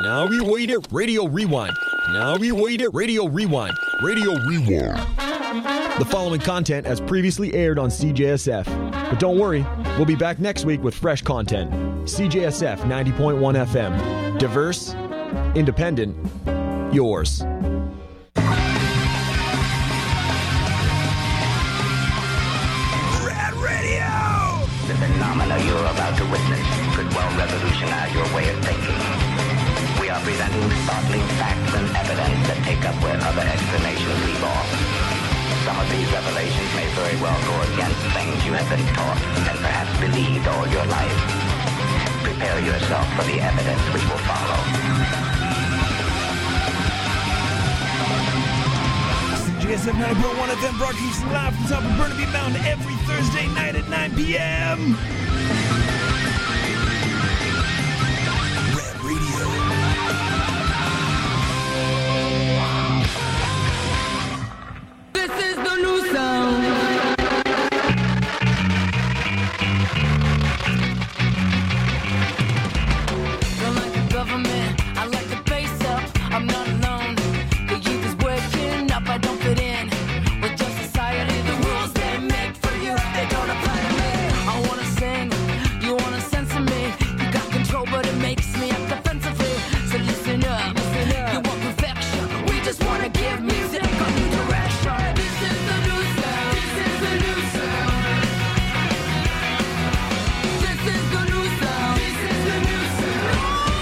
Now we wait it, Radio Rewind. Now we wait it, Radio Rewind. Radio Rewind. The following content as previously aired on CJSF. But don't worry, we'll be back next week with fresh content. CJSF 90.1 FM. Diverse, independent, yours. Rad Radio! The phenomena you're about to witness could well revolutionize your way of thinking. We are presenting startling facts and evidence that take up where other explanations leave off. Some of these revelations may very well go against things you have been taught and perhaps believed all your life. Prepare yourself for the evidence which will follow. CJSF 90.1 FM broadcasting live from top of Burnaby Mountain every Thursday night at 9 p.m. Rad Radio. This is the new sound. Don't like the government, I like the face up. I'm not alone. The youth is waking up, I don't fit in with your society. The rules they make for you, they don't apply to me. I wanna sing, you wanna censor me. You got control, but it makes me act defensively. So listen up, you want perfection. We just wanna give music a new direction. This is the new sound. This is the new sound. This is the new sound. This is the new sound.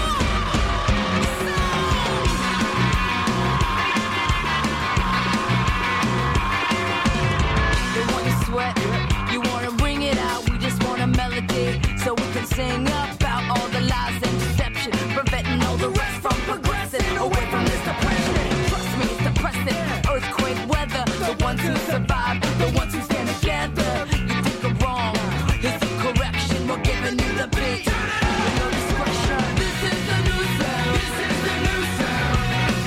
They want you sweat, you wanna bring it out. We just want a melody, so we can sing about all the lies and deception, preventing all the rest from progressing away from this depression. Trust me, it's depressing. Earthquake weather, the ones who survive, the ones who stand together. You think I'm wrong, here's the correction. We're giving you the beat. With no discretion. This is the new sound. This is the new sound.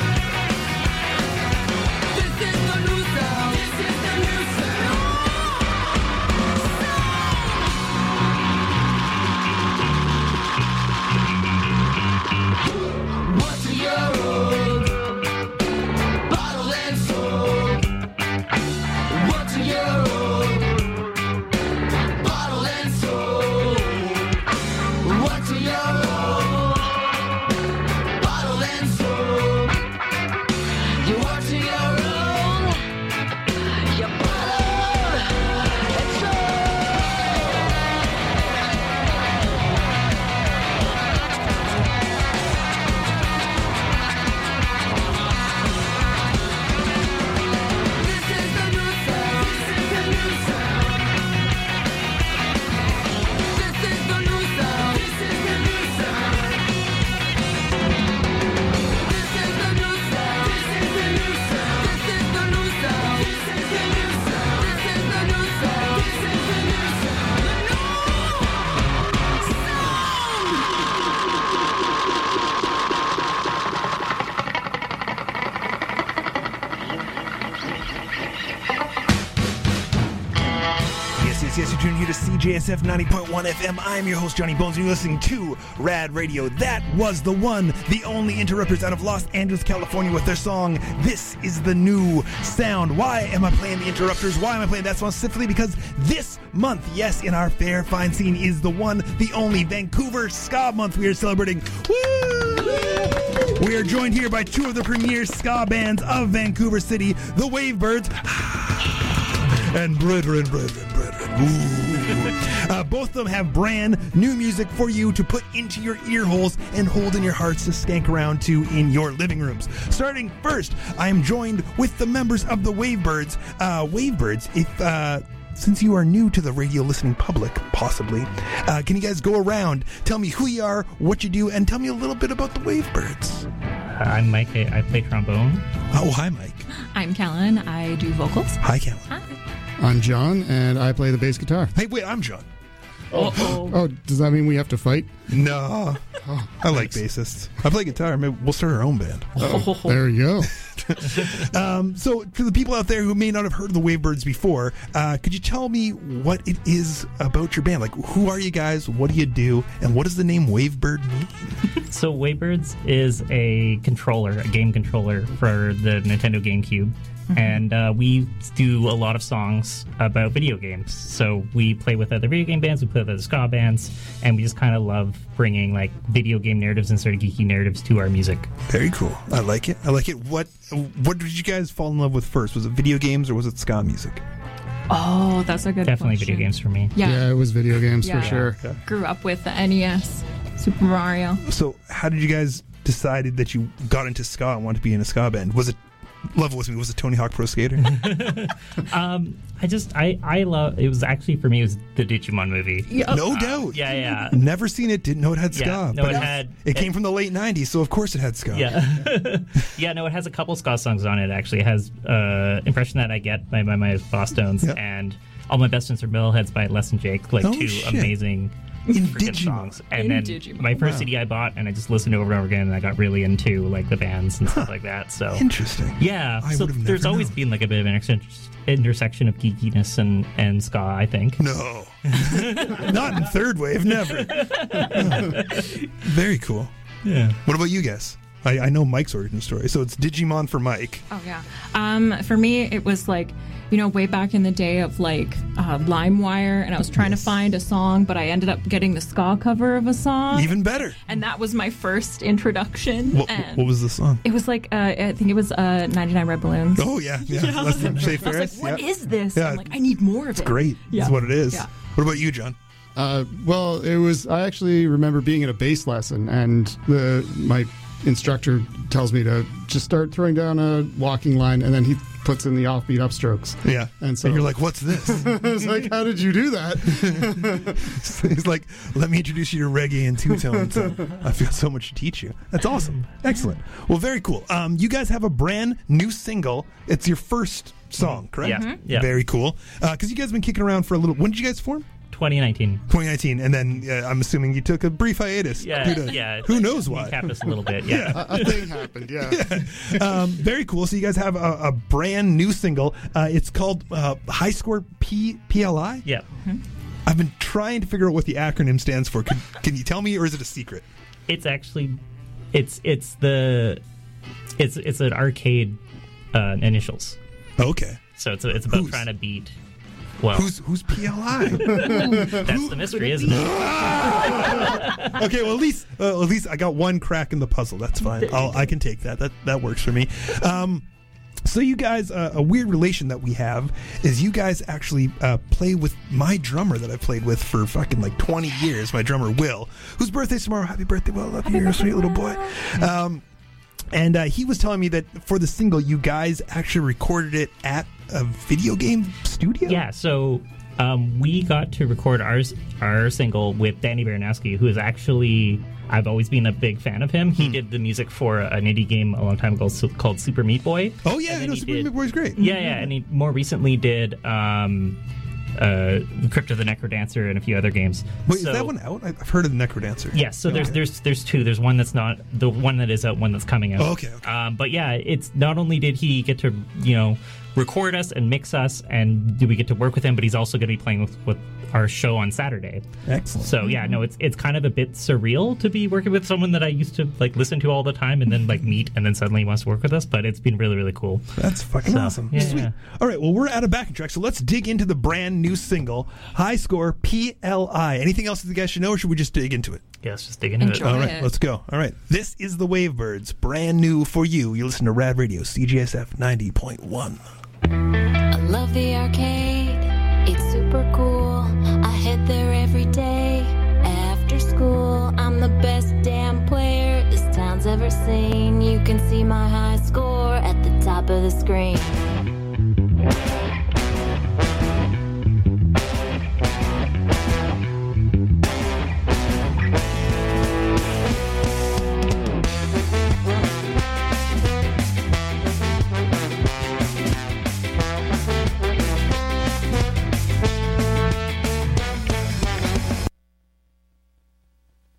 This is the new sound. This is the new sound. Once a year old, bottled and sold. Once a year old, bottled and sold. Once a year old, bottled and sold. You once a year old, you bottled and sold. This is the new sound. This is the new sound. This is the new sound. This is the new sound. This is the new sound. This is the new sound. This is the new sound. This is the new sound. This is the new sound. This is the new sound. Yes, you're tuning here to CJSF 90.1 FM. I'm your host, Johnny Bones, and you're listening to Rad Radio. That was the one, the only Interrupters out of Los Angeles, California with their song, This is the New Sound. Why am I playing the Interrupters? Why am I playing that song? Simply because this month, yes, in our fair, fine scene is the one, the only Vancouver Ska Month we are celebrating. Woo! We are joined here by two of the premier ska bands of Vancouver City, the Wavebirds and Brethren. Both of them have brand new music for you to put into your ear holes and hold in your hearts to skank around to in your living rooms. Starting first, I am joined with the members of the Wavebirds. Wavebirds, if since you are new to the radio listening public, possibly, can you guys go around, tell me who you are, what you do, and tell me a little bit about the Wavebirds? I'm Mike. I play trombone. Oh, hi, Mike. I'm Kellen. I do vocals. Hi, Kellen. Hi. I'm John, and I play the bass guitar. Hey, wait, I'm John. Oh, does that mean we have to fight? No. I like bassists. I play guitar. Maybe we'll start our own band. There you go. So, for the people out there who may not have heard of the Wavebirds before, could you tell me what it is about your band? Like, who are you guys? What do you do? And what does the name Wavebird mean? So Wavebirds is a game controller for the Nintendo GameCube. And we do a lot of songs about video games. So we play with other video game bands, we play with other ska bands, and we just kind of love bringing like video game narratives and sort of geeky narratives to our music. Very cool. I like it. What did you guys fall in love with first? Was it video games or was it ska music? Oh, that's a good Definitely question. video games for me. Yeah, it was video games Yeah. for sure. Okay. Grew up with the NES, Super Mario. So how did you guys decide that you got into ska and wanted to be in a ska band? Was it level with me? Was it Tony Hawk Pro Skater? I love it. Was actually for me, it was the Digimon movie. No doubt. Yeah. Never seen it. Didn't know it had ska. Yeah, no, but it had- It came from the late '90s, so of course it had ska. Yeah. Yeah, no, it has a couple ska songs on it, actually. It has Impression That I Get by my Boss Stones Yeah. and All My Best Friends Are Metalheads by Les and Jake, like Oh, two shit. amazing In freaking Digimon. songs. And In then Digimon. my first Wow. CD I bought, and I just listened over and over again, and I got really into like the bands and stuff like that. So Interesting. yeah, I so would've there's never always known. been like a bit of an intersection of geekiness and ska, I think. No. Not in third wave, never. Oh. Very cool. Yeah. What about you guys? I know Mike's origin story, so it's Digimon for Mike. Oh yeah. For me, it was like, way back in the day of like LimeWire, and I was trying to find a song, but I ended up getting the ska cover of a song, Even better. and that was my first introduction. What was the song? It was like I think it was 99 Red Balloons. Oh yeah. Less than Shay I was like, Ferris. what Yeah. is this? Yeah. I'm like, I need more of it. Great. Yeah. That's what it is. Yeah. What about you, John? Well, it was. I actually remember being in a bass lesson, and my instructor tells me to just start throwing down a walking line, and then he puts in the offbeat upstrokes. Yeah. And so you're like, what's this? I was like, how did you do that? He's like, let me introduce you to reggae and two-tones. I feel so much to teach you. That's awesome. Excellent. Well, very cool. You guys have a brand new single. It's your first song, correct? Yeah. Mhm. Yeah. Very cool. Because you guys have been kicking around for a little... When did you guys form? 2019. 2019. And then I'm assuming you took a brief hiatus. Yeah, due to- yeah. Who knows why? Capped us a little bit. Yeah. A thing happened. Yeah. Very cool. So you guys have a brand new single. It's called High Score PLI? Yeah. I've been trying to figure out what the acronym stands for. Can you tell me, or is it a secret? It's actually it's an arcade initials. Okay. So it's about Whose? trying to beat. Well, Who's PLI? that's the mystery, isn't it? Okay, well at least I got one crack in the puzzle. That's fine. I can take that. That works for me. So you guys, a weird relation that we have is you guys actually play with my drummer that I've played with for fucking like 20 years. My drummer Will, whose birthday's tomorrow. Happy birthday, Will! Love you, you're a sweet little boy. And he was telling me that for the single, you guys actually recorded it at a video game studio? Yeah, so we got to record our single with Danny Baranowski, who is actually, I've always been a big fan of him. He did the music for an indie game a long time ago called Super Meat Boy. Oh, yeah, And I then know he Super did- Meat Boy's great. Yeah, and he more recently did Crypt of the Necrodancer and a few other games. Wait, So- is that one out? I've heard of the Necrodancer. Yes, so there's two. There's one that's not the one that is out, one that's coming out. Oh, okay. But yeah, it's not only did he get to record us and mix us, and do we get to work with him, but he's also going to be playing with our show on Saturday. Excellent. So yeah, no, it's kind of a bit surreal to be working with someone that I used to like listen to all the time, and then like meet, and then suddenly he wants to work with us. But it's been really, really cool. That's fucking So, awesome. yeah, Sweet. yeah. All right, well, we're out of backing track, so let's dig into the brand new single, High Score PLI. Anything else that you guys should know, or should we just dig into it? Yeah, let's just dig into Enjoy. it. All right, it. let's go. All right, this is the Wavebirds, brand new for you. You listen to Rad Radio, CJSF 90.1. I love the arcade, it's super cool. I head there every day after school. I'm the best damn player this town's ever seen. You can see my high score at the top of the screen.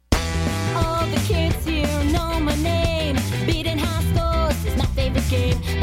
All the kids here know my name. Beating high scores is my favorite game.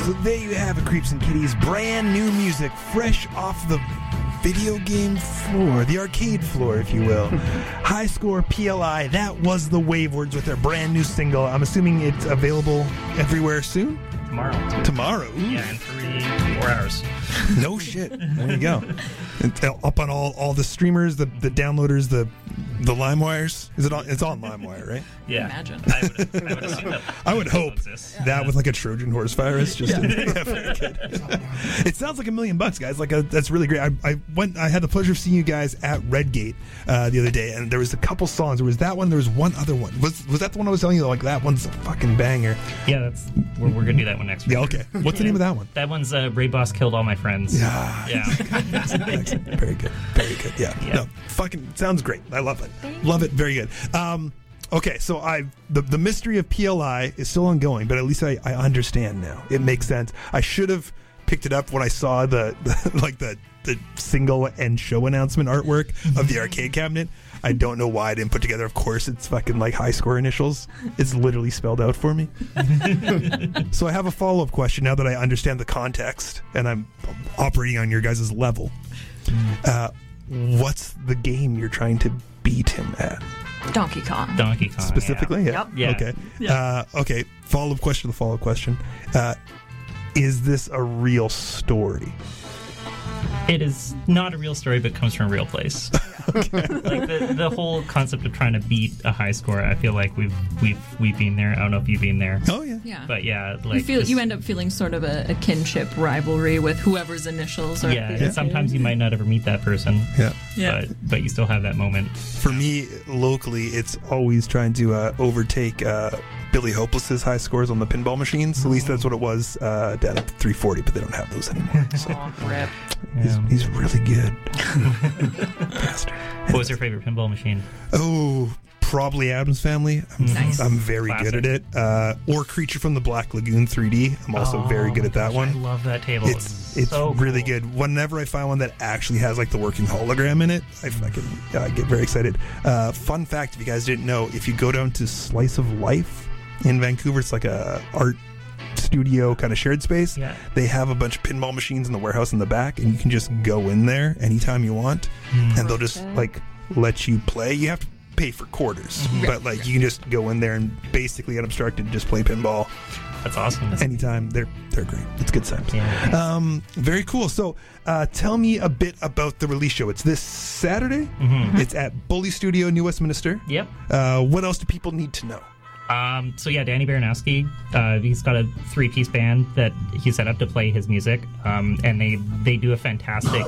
So there you have it, Creeps and Kitties. Brand new music, fresh off the video game floor, the arcade floor, if you will. High Score PLI, that was the Wavewords with their brand new single. I'm assuming it's available everywhere soon? Tomorrow. Ooh. Yeah, in 4 hours. No shit. There you go. It's up on all the streamers, the downloaders, the LimeWires. Is it on? It's on LimeWire, right? Yeah. Imagine. I would assume that. I would hope that with like a Trojan horse virus. Just yeah, very good. It sounds like $1 million, guys. That's really great. I had the pleasure of seeing you guys at Redgate the other day, and there was a couple songs. There was that one. There was one other one. Was that the one I was telling you? Like that one's a fucking banger. Yeah, we're gonna do that one next week. Yeah, okay. What's the name of that one? That one's Raid Boss Killed All My Friends. Yeah. Very good. Very good. Yeah. No, fucking sounds great. I love it. Love it. Very good. Okay, so the mystery of PLI is still ongoing, but at least I understand now. It makes sense. I should have picked it up when I saw the single and show announcement artwork of the arcade cabinet. I don't know why I didn't put together. Of course, it's fucking like High Score initials. It's literally spelled out for me. So I have a follow-up question now that I understand the context and I'm operating on your guys' level. What's the game you're trying to beat him at? Donkey Kong. Specifically? Yeah. Yeah. Okay. Yeah. Okay. Follow-up question. Is this a real story? It is not a real story, but comes from a real place. Like the whole concept of trying to beat a high score, I feel like we've been there. I don't know if you've been there. Oh yeah. Yeah. But yeah, like you end up feeling sort of a kinship rivalry with whoever's initials are. Yeah, and sometimes you might not ever meet that person. Yeah. But you still have that moment. For me, locally, it's always trying to overtake Billy Hopeless's high scores on the pinball machines. At least that's what it was down at the 340, but they don't have those anymore. So. Rip. He's really good. Bastard. What was your favorite pinball machine? Oh, probably Addams Family. I'm very good at it. Or Creature from the Black Lagoon 3D. I'm also very good at that one. I love that table. It's so really cool. good. Whenever I find one that actually has like the working hologram in it, I get very excited. Fun fact, if you guys didn't know, if you go down to Slice of Life in Vancouver, it's like a art studio kind of shared space. Yeah. They have a bunch of pinball machines in the warehouse in the back, and you can just go in there anytime you want, and they'll just like let you play. You have to pay for quarters, but like you can just go in there and basically unobstructed just play pinball. That's awesome. Anytime. They're great. It's good times. Yeah. Very cool. So tell me a bit about the release show. It's this Saturday. It's at Bully Studio, New Westminster. Yep. What else do people need to know? So yeah, Danny Baranowski, he's got a 3-piece band that he set up to play his music, and they do a fantastic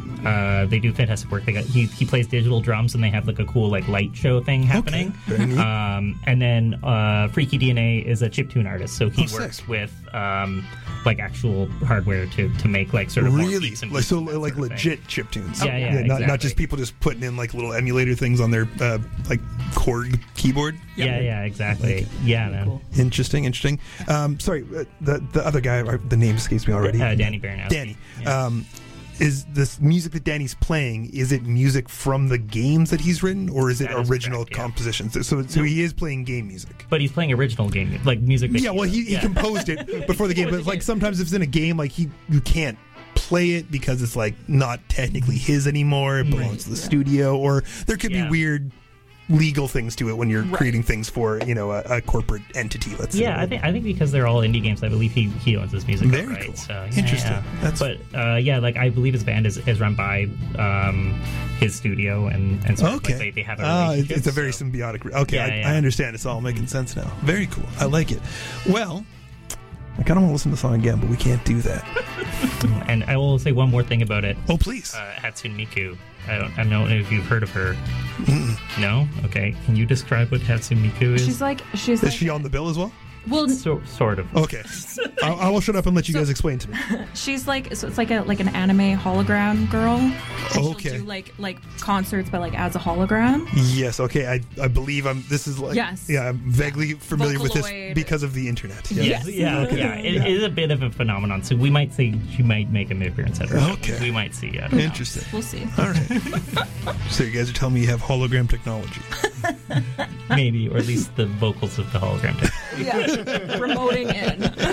work. He plays digital drums, and they have like a cool like light show thing happening. Okay. Very neat. And then Freaky DNA is a chiptune artist, so he works sick. with like actual hardware to make like sort of more Really? beats and Like, so pieces, that like sort of legit chiptunes. Yeah, not exactly. just people just putting in like little emulator things on their like chord keyboard. Yeah, exactly. Yeah, man. Cool. Interesting. Sorry, the other guy, the name escapes me already. Danny Baranowski. Danny. Yeah. Is this music that Danny's playing, is it music from the games that he's written, or is it That is original correct, yeah. compositions? So he is playing game music. But he's playing original game, like music. That Yeah, well, he composed it before the game, but like sometimes if it's in a game, like you can't play it because it's like not technically his anymore. It belongs to the studio, or there could be weird legal things to it when you're creating things for a corporate entity. Let's say. Yeah, I think because they're all indie games, I believe he owns his music. Very right? cool. So, yeah, Interesting. Yeah. But I believe his band is run by his studio and so like they have a relationship. It's a very symbiotic. Okay, I understand. It's all making sense now. Very cool. I like it. Well, I kind of want to listen to the song again, but we can't do that. And I will say one more thing about it. Oh, please. Hatsune Miku. I don't know if you've heard of her. No? Okay. Can you describe what Hatsune Miku is? Is she on the bill as well? Well, sort of. Okay. I will shut up and let you guys explain to me. she's like, so it's like an anime hologram girl. Okay. She'll do like concerts, but like as a hologram. Yes. Okay. I believe this is like. Yes. Yeah. I'm vaguely familiar with this Vocaloid. because of the internet. Yes. Yeah. It is a bit of a phenomenon. So we might say she might make an appearance at her. Okay. We might see. Interesting. We'll see. All right. So you guys are telling me you have hologram technology. Maybe, or at least the vocals of the hologram. Yeah. Promoting in.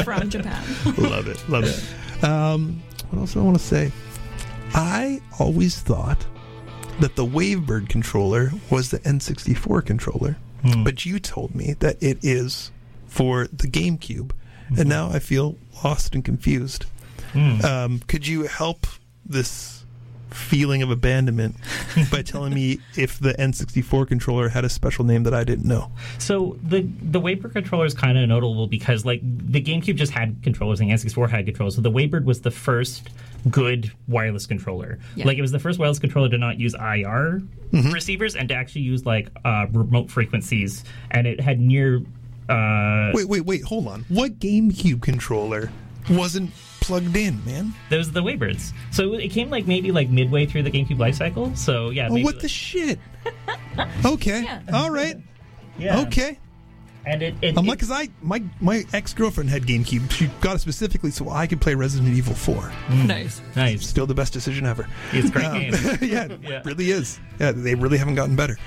from Japan. Love it. What else do I want to say? I always thought that the Wavebird controller was the N64 controller, but you told me that it is for the GameCube, and now I feel lost and confused. Could you help this feeling of abandonment by telling me if the N64 controller had a special name that I didn't know? So the Wavebird controller is kind of notable because like the GameCube just had controllers and the N64 had controllers. So the Wavebird was the first good wireless controller. Yeah. Like it was the first wireless controller to not use IR receivers and to actually use like remote frequencies, and it had near. Wait! Hold on. What GameCube controller wasn't plugged in, man? Those are the Wavebirds. So it came like maybe like midway through the GameCube life cycle. So yeah. Oh, what the shit? Okay. Yeah. All right. Yeah. Okay. And I'm like, because my ex-girlfriend had GameCube. She got it specifically so I could play Resident Evil 4. Nice. Still the best decision ever. It's a great game. Yeah, it really is. Yeah, they really haven't gotten better.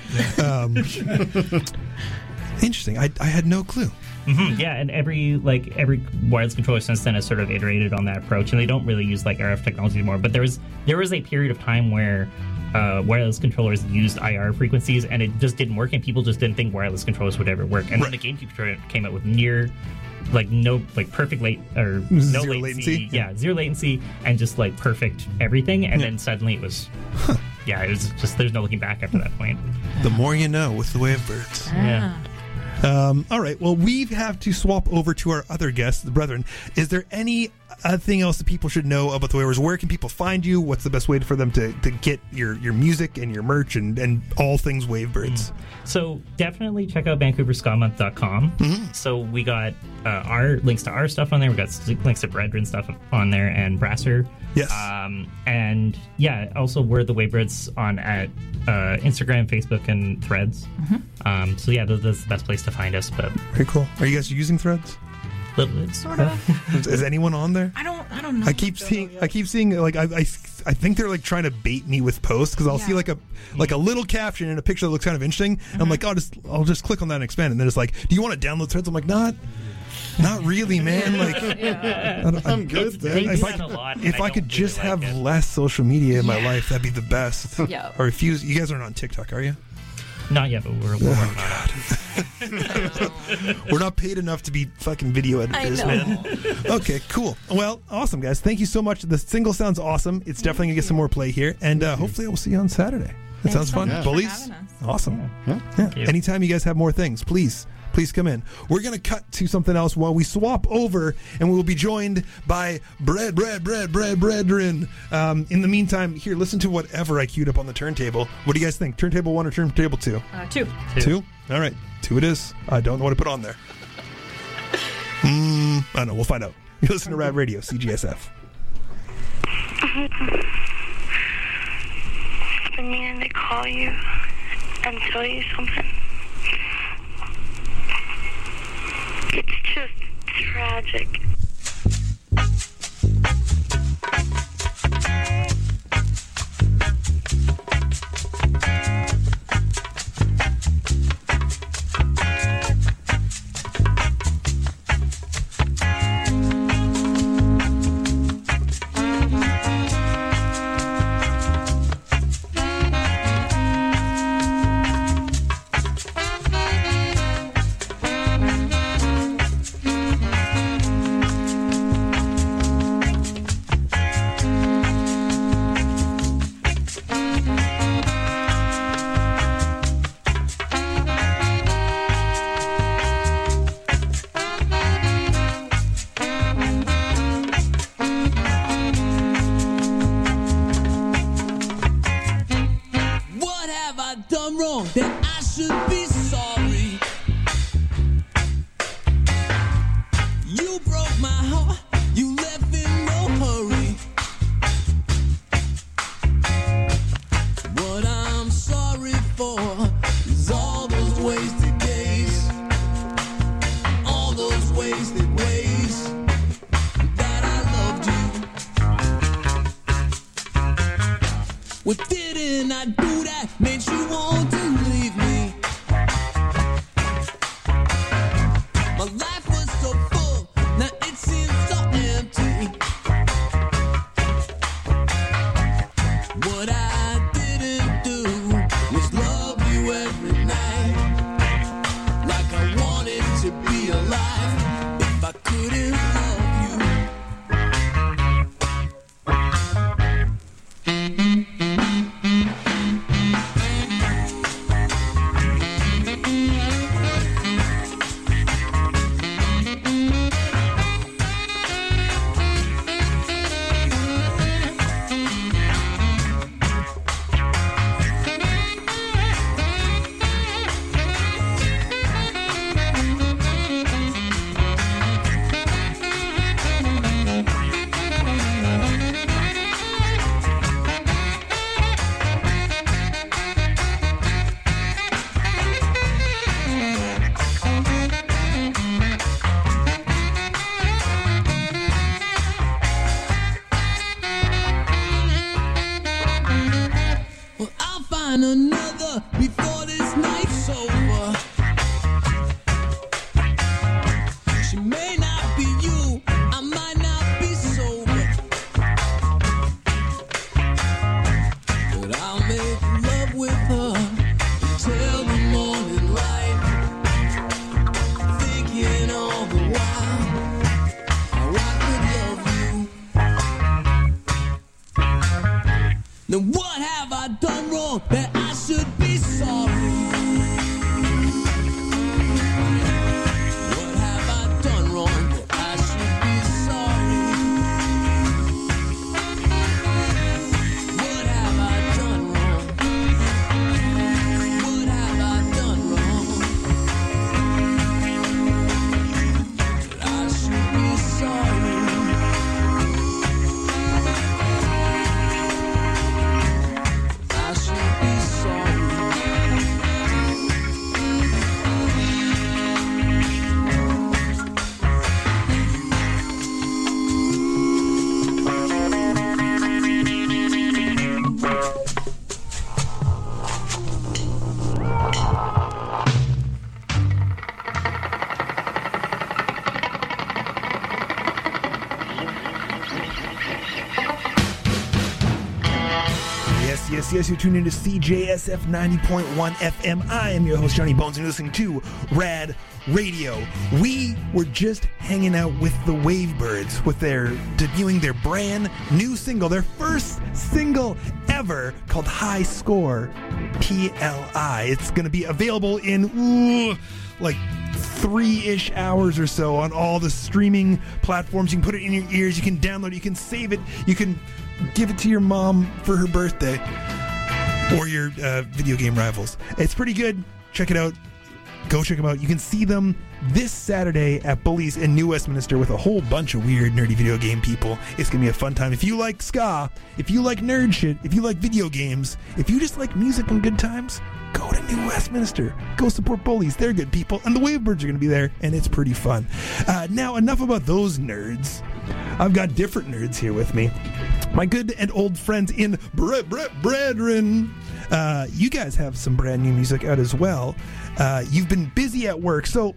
Interesting. I had no clue. Yeah, and every wireless controller since then has sort of iterated on that approach, and they don't really use like RF technology anymore. But there was a period of time where wireless controllers used IR frequencies, and it just didn't work, and people just didn't think wireless controllers would ever work. And then the GameCube controller came out with perfect no latency. Yeah, zero latency, and just like perfect everything. And then suddenly it was. Yeah, it was just there's no looking back after that point. The more you know with the Wavebirds. Yeah. All right. Well, we have to swap over to our other guests, the brethren. Is there anything else that people should know about the Wavebirds? Where can people find you? What's the best way for them to get your music and your merch and all things Wavebirds? So definitely check out VancouverSkaMonth.com. So we got our links to our stuff on there. We got links to Brethren stuff on there and Brasser. Yes. And yeah, also we're the Wavebirds at Instagram, Facebook, and Threads. So yeah, that's the best place to find us. But very cool. Are you guys using Threads? Little bit, sort of. Is anyone on there? I don't know. I keep seeing like I think they're like trying to bait me with posts because I'll see like a little caption and a picture that looks kind of interesting. And I'm like, I'll just click on that and expand. And then it's like, do you want to download Threads? I'm like, not really, man. Like, I'm good. If I could just have less social media in my life, that'd be the best. Yeah. Or if you guys aren't on TikTok, are you? Not yet, but we're working on it. We're not paid enough to be fucking video editors, man. Okay, cool. Well, awesome, guys. Thank you so much. The single sounds awesome. It's definitely going to get some more play here. And hopefully I will see you on Saturday. That sounds fun. Yeah. Bullies? Awesome. Yeah. Anytime you guys have more things, please come in. We're going to cut to something else while we swap over, and we will be joined by Brethren. In the meantime, here, listen to whatever I queued up on the turntable. What do you guys think? Turntable 1 or turntable 2? 2. 2? All right. 2 it is. I don't know what to put on there. I don't know. We'll find out. You listen to Rad Radio, CGSF. I've been meaning to call you and tell you something. It's just tragic. That I should be sorry. You broke my heart, you left in no hurry. What I'm sorry for is all those wasted days, all those wasted ways that I loved you. Well, didn't I do that? Made you want to leave me. My life was so full, now it seems Then what have I done wrong that I should be sorry? What have I done wrong that I should be sorry? What have I done wrong? What have I done wrong that I should be sorry? I should be sorry. Yes, you're tuned into CJSF 90.1 FM. I am your host, Johnny Bones, and you're listening to Rad Radio. We were just hanging out with the Wavebirds with their debuting their brand new single, their first single ever, called High Score PLI. It's going to be available in, like 3-ish hours or so on all the streaming platforms. You can put it in your ears, you can download it, you can save it, you can give it to your mom for her birthday or your video game rivals. It's pretty good. Check it out. Go check them out. You can see them this Saturday at Bullies in New Westminster with a whole bunch of weird, nerdy video game people. It's going to be a fun time. If you like ska, if you like nerd shit, if you like video games, if you just like music and good times, go to New Westminster. Go support Bullies. They're good people. And the Wavebirds are going to be there, and it's pretty fun. Now, enough about those nerds. I've got different nerds here with me. My good and old friends in Brethren. You guys have some brand new music out as well. You've been busy at work, so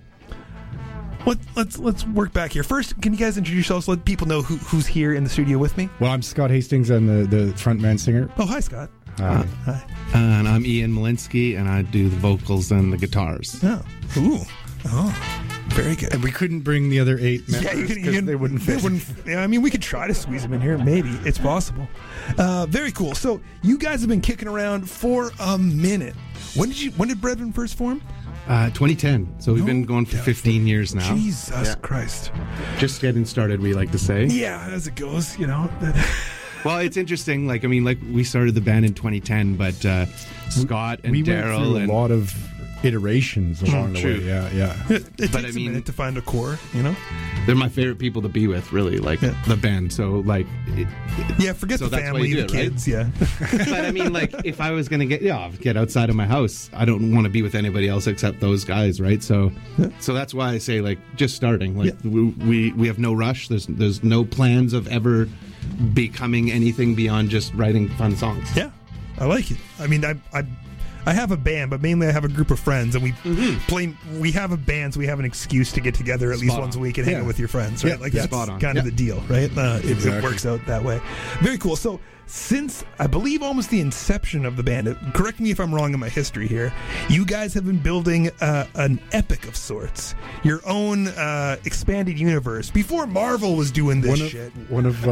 let's work back here. First, can you guys introduce yourselves? Let people know who's here in the studio with me. Well, I'm Scott Hastings. I'm the frontman singer. Oh, hi, Scott. Hi. And I'm Ian Malinsky, and I do the vocals and the guitars. Oh, very good. And we couldn't bring the other 8 members because they wouldn't fit. I mean, we could try to squeeze them in here. Maybe. It's possible. Very cool. So, you guys have been kicking around for a minute. When did Brethren first form? 2010. So we've been going for 15 years now. Jesus Christ. Just getting started, we like to say. Yeah, as it goes, you know. Well, it's interesting. Like we started the band in 2010, but Scott and Daryl and a lot of iterations along the way. Yeah. It takes a minute to find a core, you know? They're my favorite people to be with, really, the band. So, forget the family, the kids, right? But I mean, if I was going to get outside of my house, I don't want to be with anybody else except those guys, right? So that's why I say, just starting. We have no rush. There's no plans of ever becoming anything beyond just writing fun songs. Yeah, I like it. I mean, I have a band, but mainly I have a group of friends, and we play. We have a band, so we have an excuse to get together at least once a week and hang out with your friends, right? Yeah, that's kind of the deal, right? It works out that way. Very cool. So, since I believe almost the inception of the band, correct me if I'm wrong in my history here, you guys have been building an epic of sorts, your own expanded universe. Before Marvel was doing this shit. One of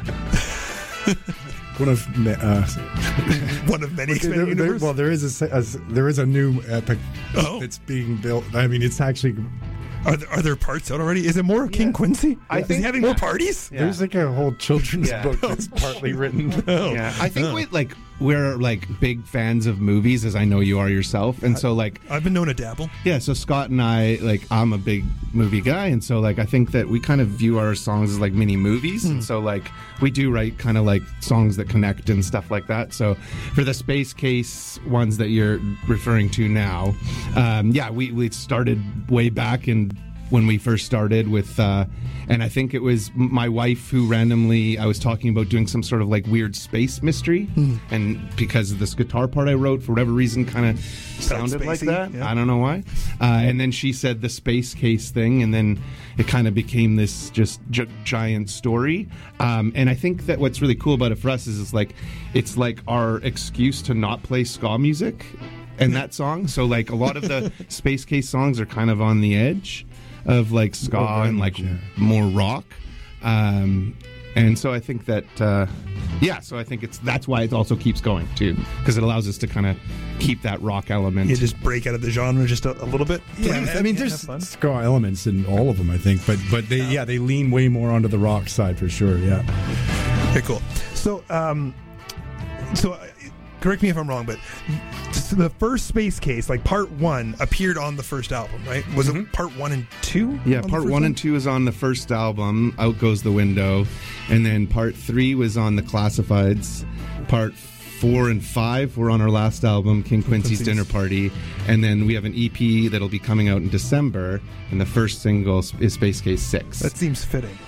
many expanded universes. Well, there is a new epic that's being built. I mean, it's actually. Are there parts out already? Is it more King Quincy? I think is he having more parties? There's a whole children's book that's partly written. Yeah, I think we're big fans of movies, as I know you are yourself, and so I've been known to dabble. Yeah, so Scott and I I'm a big movie guy, and so I think that we kind of view our songs as mini movies, and so we do write kind of songs that connect and stuff like that. So for the Space Case ones that you're referring to now, we started way back in when we first started with, and I think it was my wife who randomly, I was talking about doing some sort of weird space mystery, and because of this guitar part I wrote, for whatever reason, kind of sounded like that. Yeah. I don't know why. And then she said the Space Case thing, and then it kind of became this just giant story. And I think that what's really cool about it for us is it's our excuse to not play ska music in that song. So a lot of the Space Case songs are kind of on the edge of ska and more rock, And so I think that, so I think that's why it also keeps going, too, because it allows us to kind of keep that rock element. You just break out of the genre just a little bit? Yeah, I mean, there's ska elements in all of them, I think, but they lean way more onto the rock side for sure, yeah. Okay, cool. So, correct me if I'm wrong, but the first Space Case, like part 1, appeared on the first album, right? Was it part 1 and 2? Yeah, part 1 and 2 is on the first album, Out Goes the Window, and then part 3 was on the Classifieds. Part 4 and 5 were on our last album, King Quincy's Dinner Party, and then we have an EP that'll be coming out in December, and the first single is Space Case 6. That seems fitting.